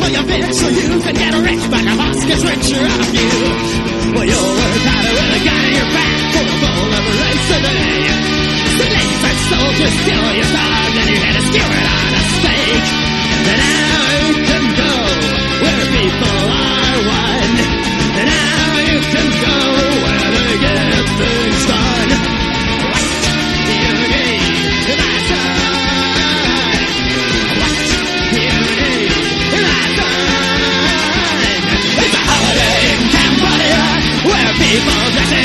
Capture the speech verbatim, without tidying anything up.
all your bits so you can get rich, but the boss gets richer out of you. Well, you'll work harder with a gun in your back for the goal of a race today. The laser soldiers steal your dog and you had to skewer it on a stake. And now you can go where people are one. And now you can go where they get things done. What you need, that's right. What you need, that's right. It's a holiday in Cambodia where people dress